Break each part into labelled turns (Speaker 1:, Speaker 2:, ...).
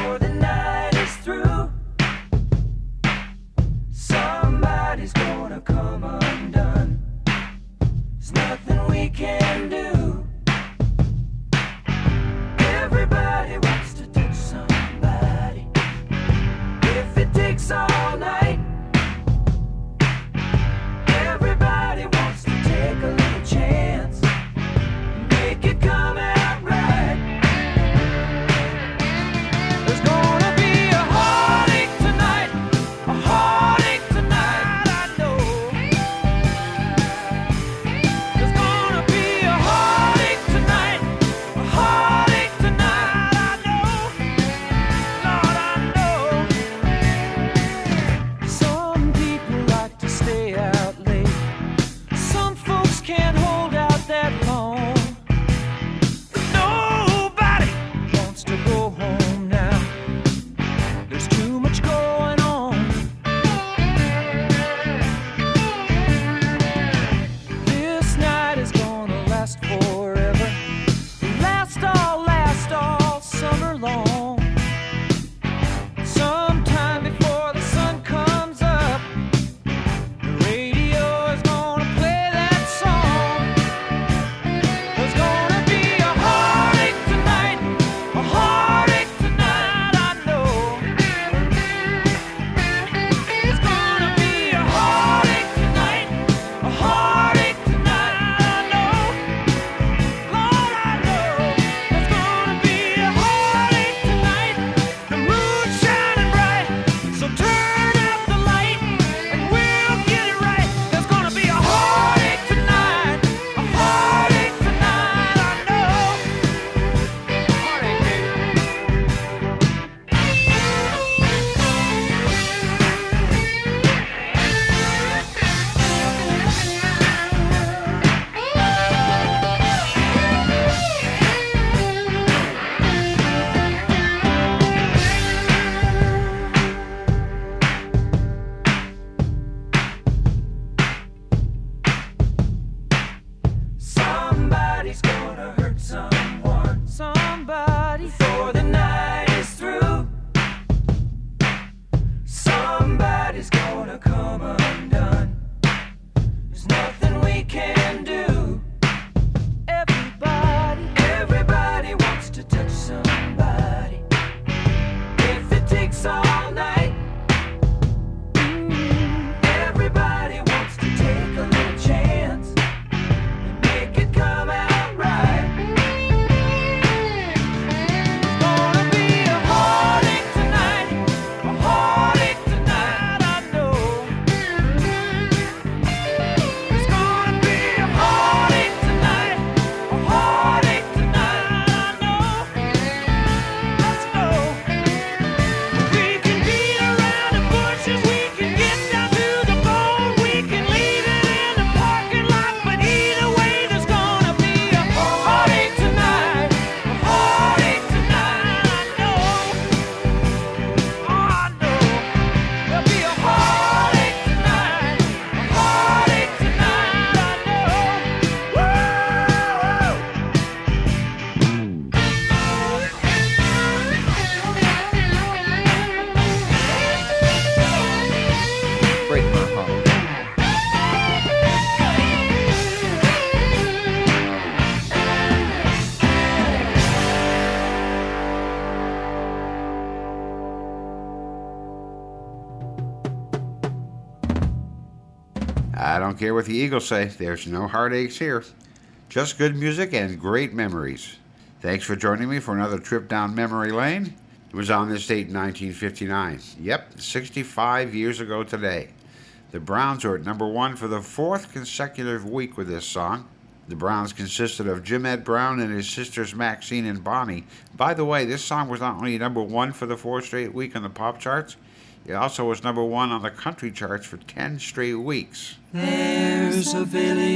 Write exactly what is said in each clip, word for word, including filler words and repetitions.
Speaker 1: I don't care what the Eagles say, there's no heartaches here. Just good music and great memories. Thanks for joining me for another trip down memory lane. It was on this date in nineteen fifty-nine. Yep, sixty-five years ago today. The Browns are at number one for the fourth consecutive week with this song. The Browns consisted of Jim Ed Brown and his sisters Maxine and Bonnie. By the way, this song was not only number one for the fourth straight week on the pop charts, it also was number one on the country charts for ten straight weeks.
Speaker 2: There's a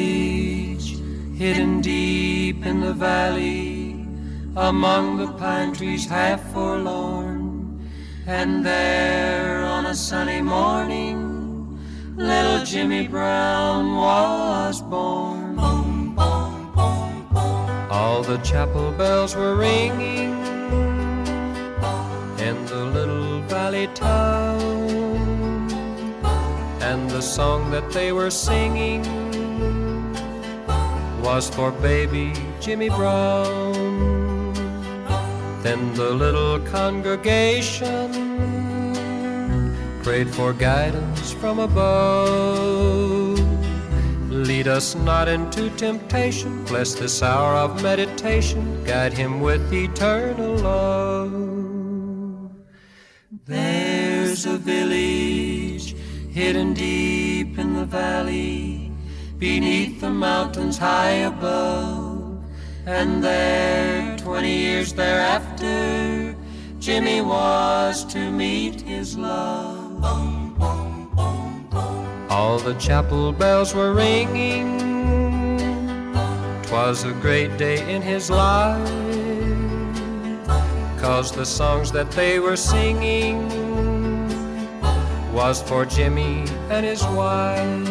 Speaker 2: village hidden deep in the valley, among the pine trees half forlorn, and there on a sunny morning, little Jimmy Brown was born. Boom, boom, boom, boom. All the chapel bells were ringing, and the Valley town. And the song that they were singing was for baby Jimmy Brown. Then the little congregation prayed for guidance from above. Lead us not into temptation, bless this hour of meditation, guide him with eternal love. There's a village hidden deep in the valley, beneath the mountains high above, and there, twenty years thereafter, Jimmy was to meet his love. All the chapel bells were ringing, 'twas a great day in his life, 'cause the songs that they were singing was for Jimmy and his wife.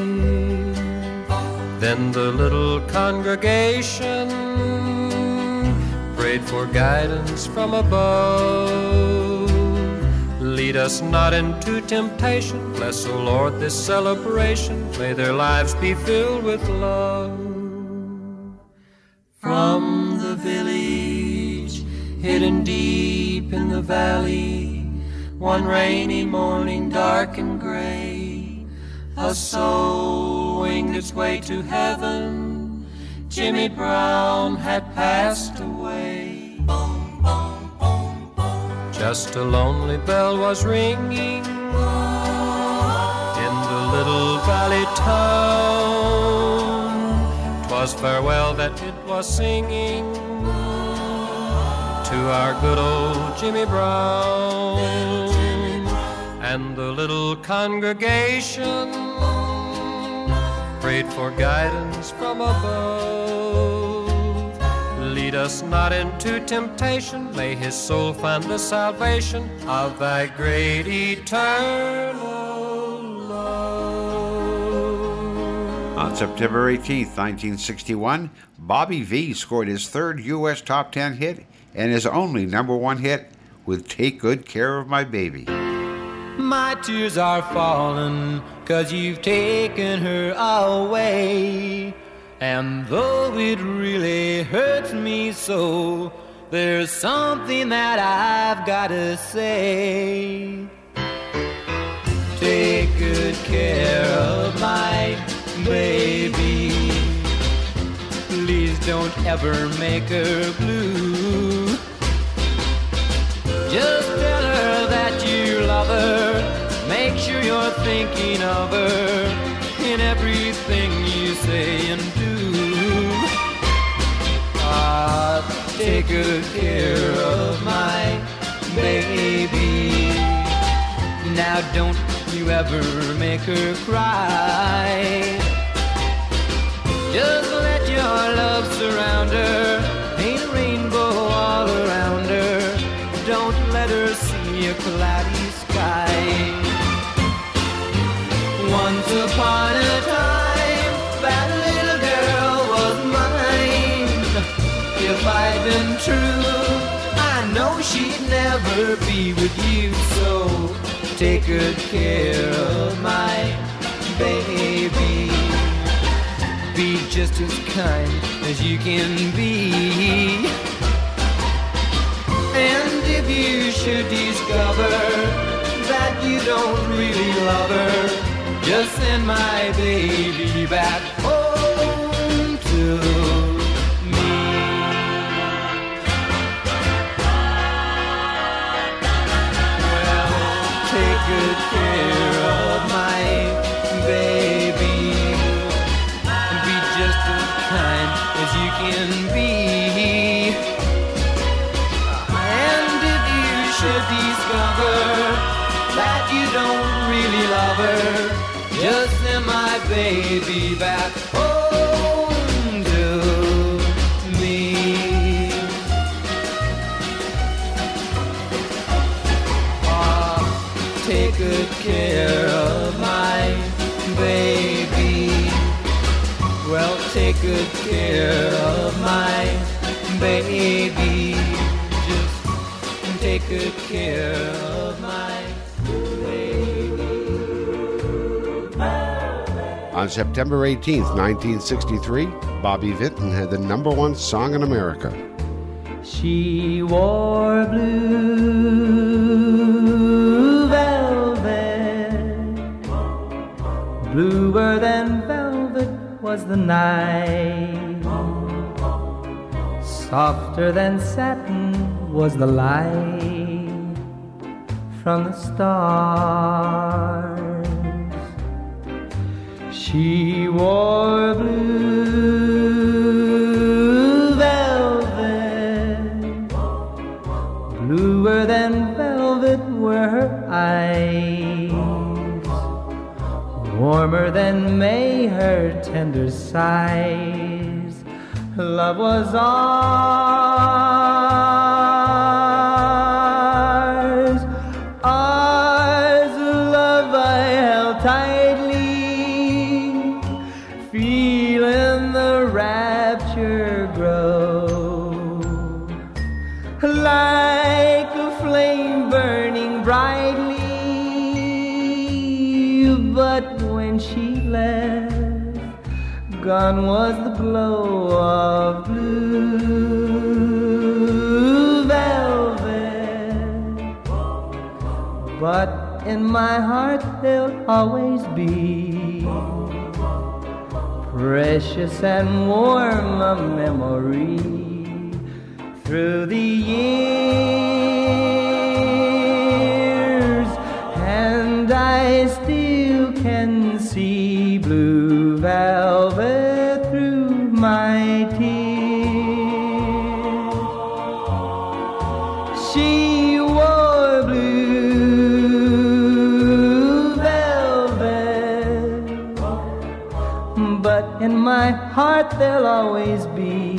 Speaker 2: Then the little congregation prayed for guidance from above. Lead us not into temptation, bless, O Lord, this celebration, may their lives be filled with love. From the village hidden deep in the valley, one rainy morning dark and gray, a soul winged its way to heaven. Jimmy Brown had passed away. Just a lonely bell was ringing in the little valley town. 'Twas farewell that it was singing to our good old Jimmy Brown. And the little congregation prayed for guidance from above. Lead us not into temptation, may his soul find the salvation of thy great eternal love.
Speaker 1: On September eighteenth, nineteen sixty-one, Bobby Vee scored his third U S top ten hit and his only number one hit with Take Good Care of My Baby.
Speaker 3: My tears are falling 'cause you've taken her away. And though it really hurts me so, there's something that I've gotta say. Take good care of my baby. Please don't ever make her blue. Just tell her that you love her. Make sure you're thinking of her in everything you say and do. Ah, take good care of my baby. Now don't you ever make her cry. Just let your love surround her, paint a rainbow all around her. Don't let her see a cloudy sky. Once upon a time, that little girl was mine. If I'd been true, I know she'd never be with you. So take good care of my baby. Be just as kind as you can be. And if you should discover that you don't really love her, just send my baby back home to me. Well, take good care of my baby. Be just as kind as you can be. And if you should discover that you don't really love her, just send my baby back home to me. Ah, take good care of my baby. Well, take good care of my baby. Just take good care of my
Speaker 4: On September eighteenth, nineteen sixty-three, Bobby Vinton had the number one song in America.
Speaker 3: She wore blue velvet, bluer than velvet was the night, softer than satin was the light from the stars. She wore blue velvet, bluer than velvet were her eyes, warmer than May her tender sighs. Love was ours, ours, love I held tightly, feeling the rapture grow, like a flame burning brightly. But when she left, gone was the glow of blue velvet. But in my heart there'll always be precious and warm a memory through the years, and I still can see blue velvet through my tears. She wore blue velvet, but in my heart there'll always be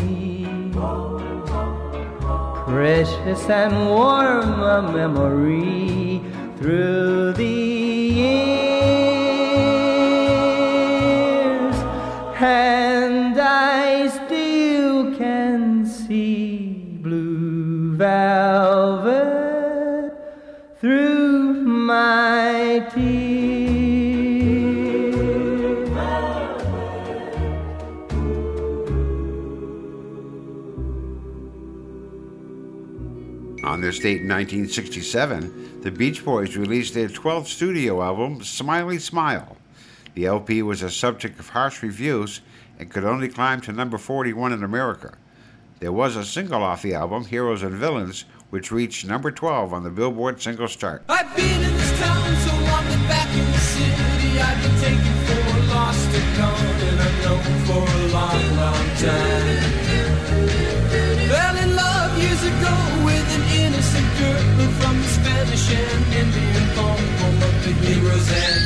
Speaker 3: precious and warm a memory through the years, and I still can see blue velvet through my tears.
Speaker 1: On this date in nineteen sixty-seven, the Beach Boys released their twelfth studio album, Smiley Smile. The L P was a subject of harsh reviews and could only climb to number forty-one in America. There was a single off the album, Heroes and Villains, which reached number twelve on the Billboard Singles Chart.
Speaker 2: I've been in this town so long that back in the city I've been taken for a lost and gone, and I'm known for a long, long time. Fell in love years ago with an innocent girl from the Spanish and Indian home, home of the heroes and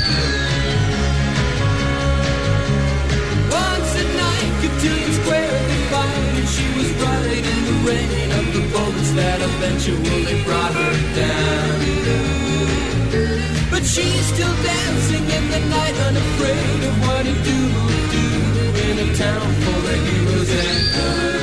Speaker 2: villains. Once at night, Cotillion Square they fired, and she was right in the rain of the bullets that eventually brought her down. But she's still dancing in the night, unafraid of what a dude will do in a town full of heroes and villains.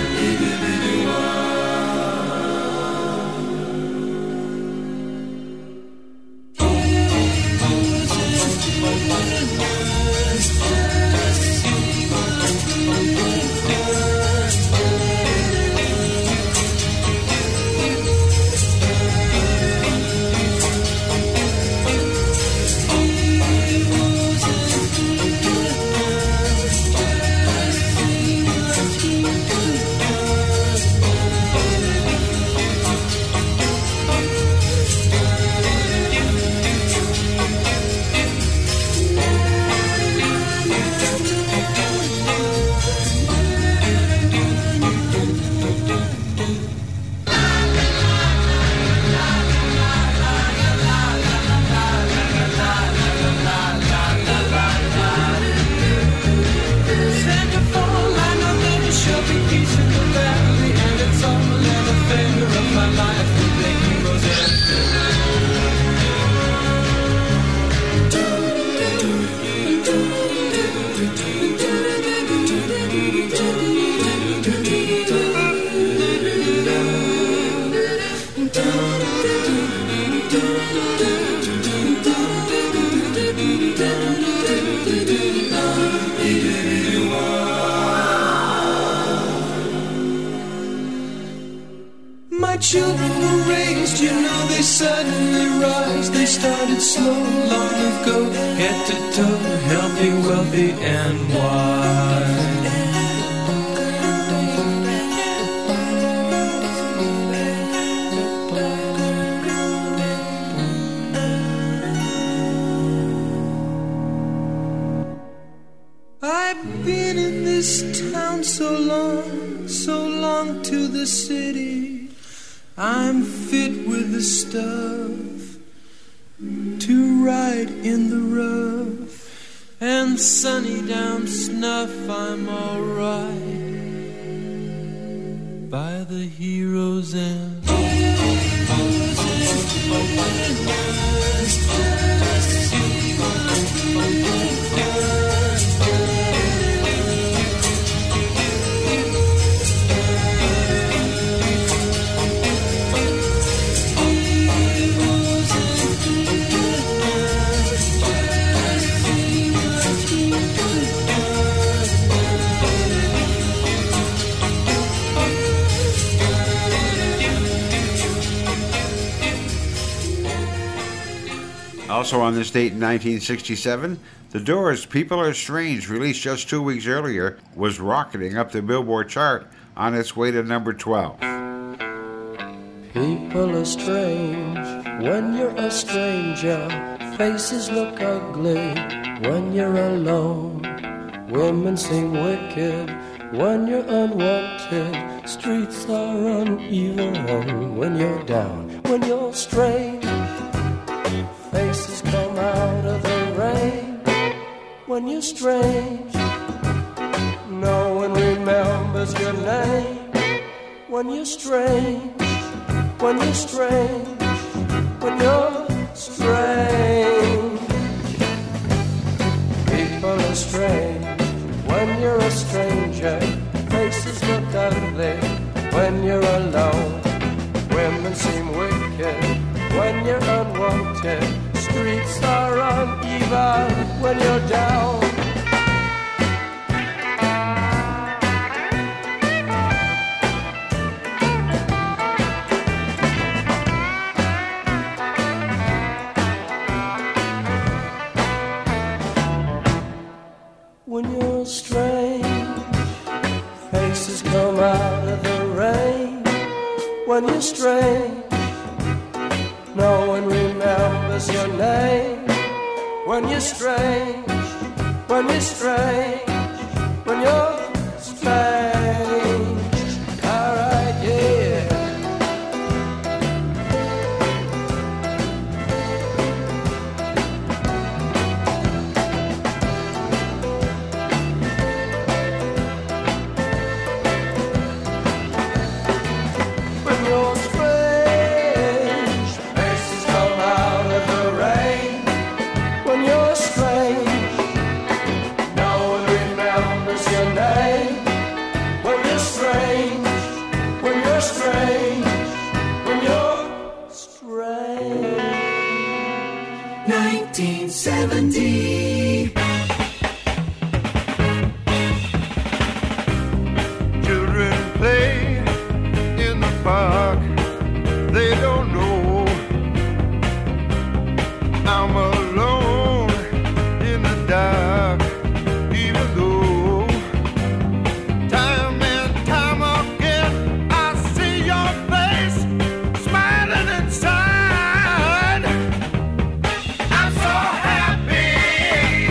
Speaker 3: Do
Speaker 2: suddenly rise. They started slow long ago, head to toe, healthy, wealthy, and wise. I've been in this town so long, so long to the city. I'm fit with the stuff to ride in the rough, and sunny down snuff. I'm alright by the hero's end.
Speaker 1: Also on this date in nineteen sixty-seven, The Doors' People Are Strange, released just two weeks earlier, was rocketing up the Billboard chart on its way to number twelve.
Speaker 2: People are strange when you're a stranger. Faces look ugly when you're alone. Women seem wicked when you're unwanted. Streets are uneven when you're down. When you're strange, faces come out of the rain. When you're strange, no one remembers your name. When you're strange, when you're strange, when you're strange. People are strange when you're a stranger. Faces look ugly when you're alone. Women seem wicked when you're unwanted. Streets are uneven when you're down. When you're strange, faces come out of the rain. When you're strange, no one remembers your name. When you're strange, when you're strange, when you're strange. Alright, yeah. When you're strange, faces come out of the rain. When you're strange, no one remembers your name. When you're strange, when you're strange, when you're strange. nineteen seventy.
Speaker 5: Children play in the park. They don't know I'm alone in the dark. Even though time and time again I see your face smiling inside. I'm so happy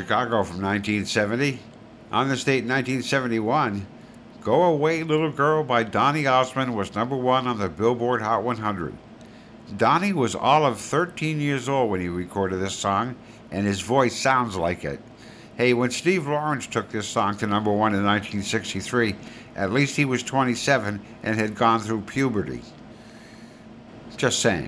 Speaker 1: Chicago from nineteen seventy. On this date, nineteen seventy-one, Go Away Little Girl by Donny Osmond was number one on the Billboard Hot one hundred. Donny was all of thirteen years old when he recorded this song, and his voice sounds like it. Hey, when Steve Lawrence took this song to number one in nineteen sixty-three, at least he was twenty-seven and had gone through puberty. Just saying.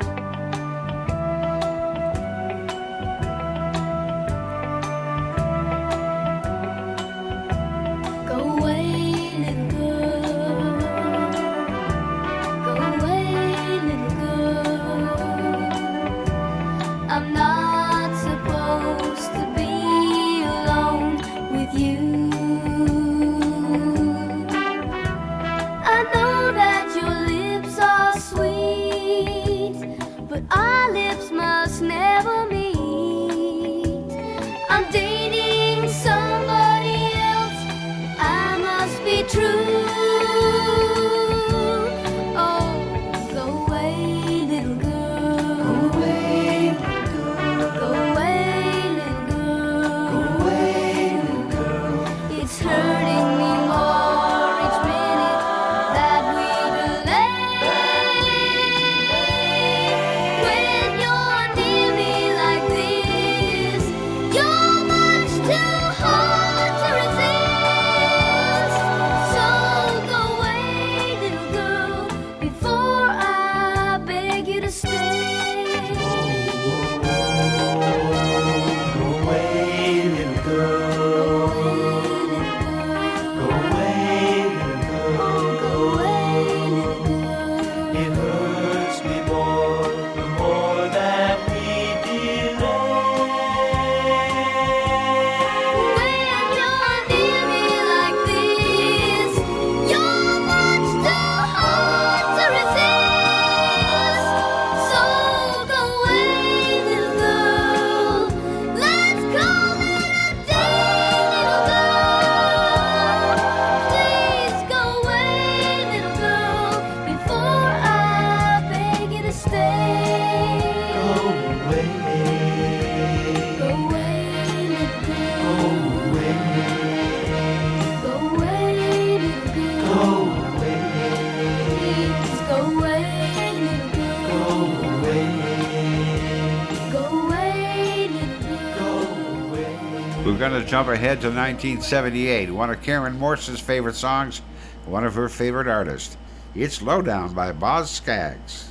Speaker 1: We're going to jump ahead to nineteen seventy-eight, one of Karen Morse's favorite songs, one of her favorite artists. It's Lowdown by Boz Scaggs.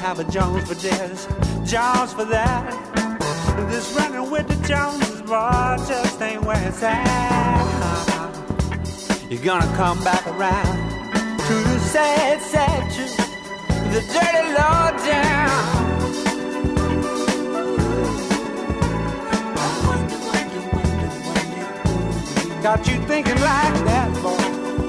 Speaker 6: have a Jones for this, Jones for that. This running with the Joneses, boy, just ain't where it's at. You're gonna come back around to the sad, sad truth, the dirty low down. Got you thinking like that, boy.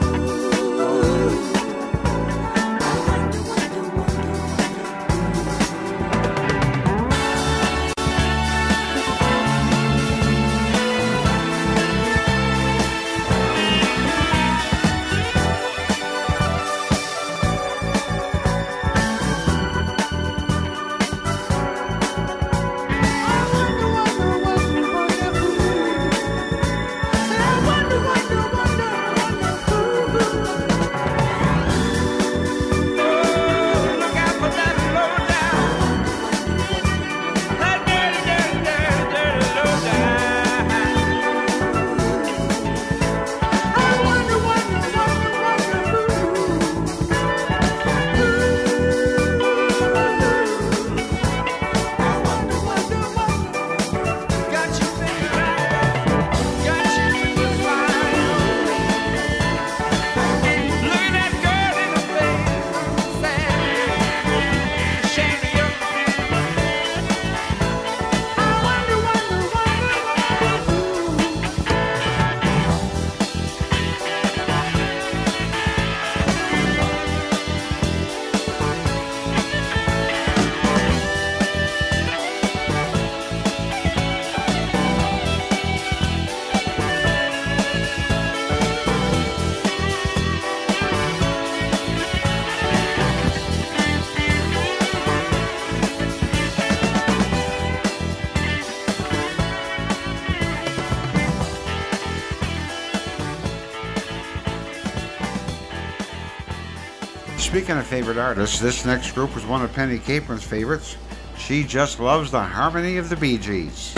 Speaker 1: Speaking of favorite artists, this next group was one of Penny Capron's favorites. She just loves the harmony of the Bee Gees.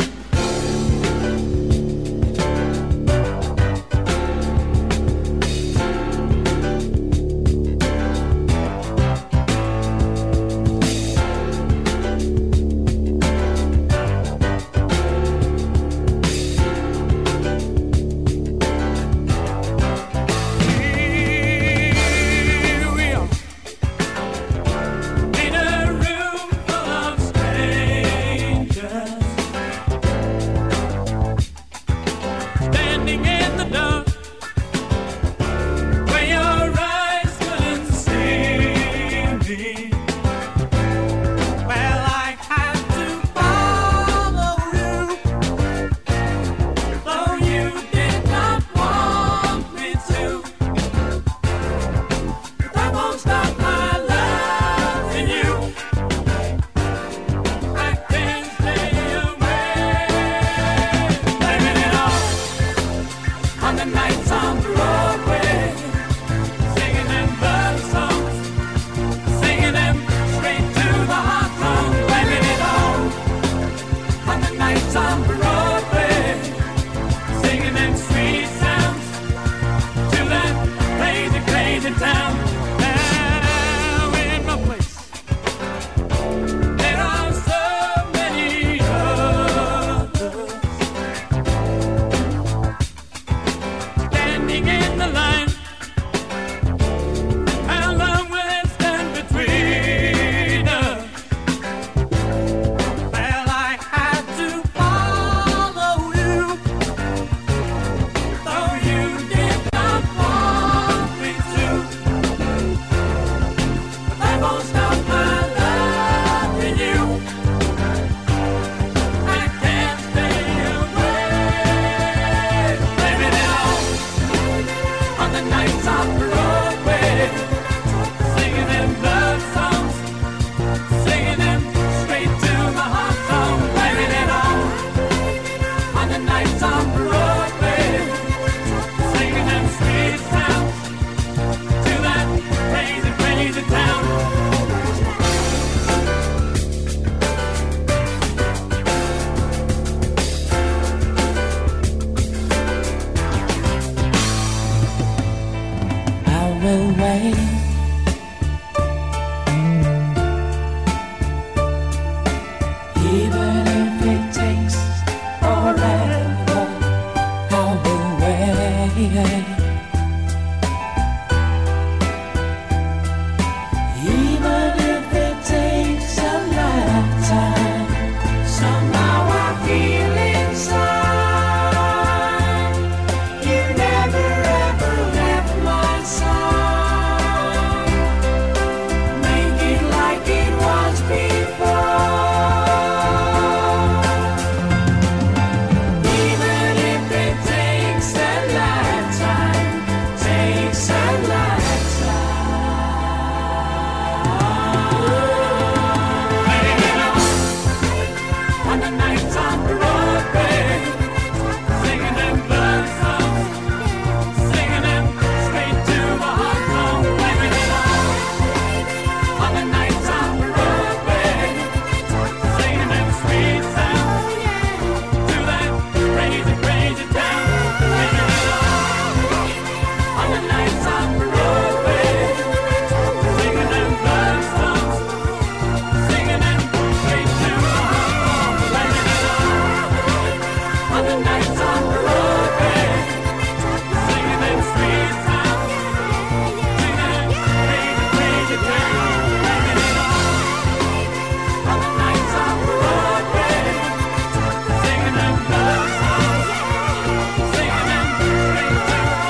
Speaker 2: the nights on Broadway, singing them street songs, singing crazy, crazy town, bringing it on. On the nights on Broadway, singing them love songs, singing them street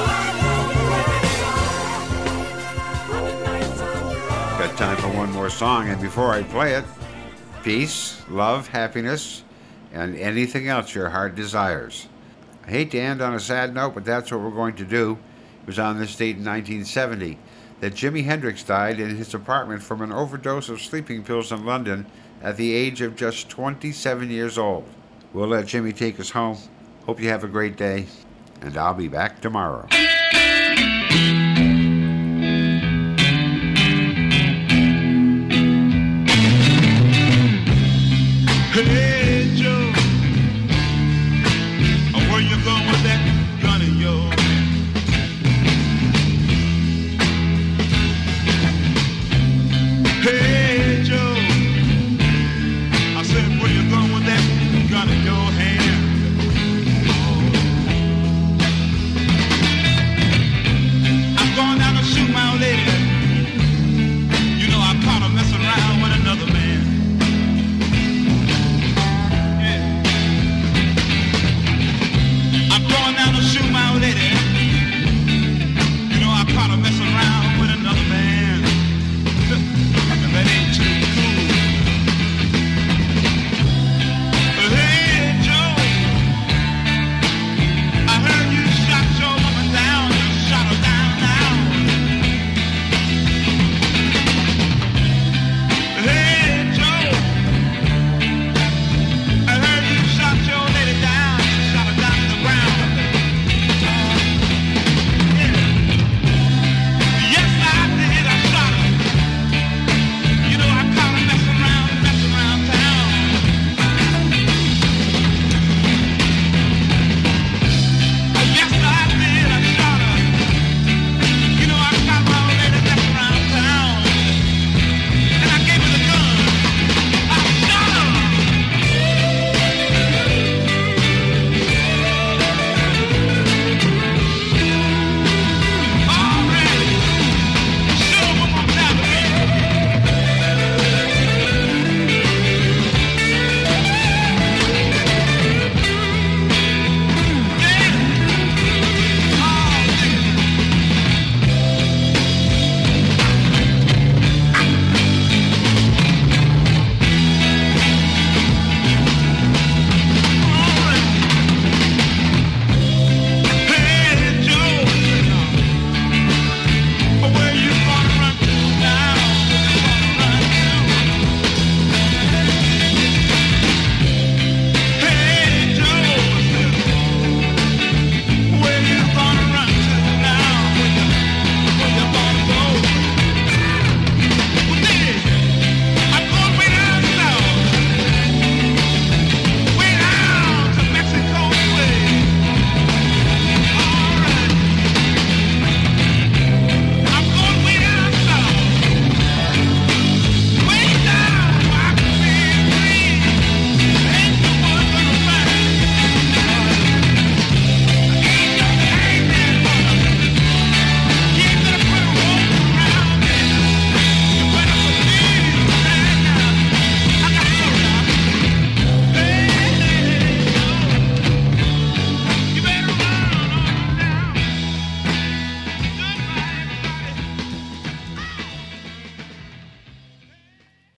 Speaker 2: songs, on the nights on Broadway.
Speaker 1: Got time for one more song, and before I play it, peace, love, happiness, and anything else your heart desires. I hate to end on a sad note, but that's what we're going to do. It was on this date in nineteen seventy that Jimi Hendrix died in his apartment from an overdose of sleeping pills in London at the age of just twenty-seven years old. We'll let Jimmy take us home. Hope you have a great day, and I'll be back tomorrow.
Speaker 5: Hey!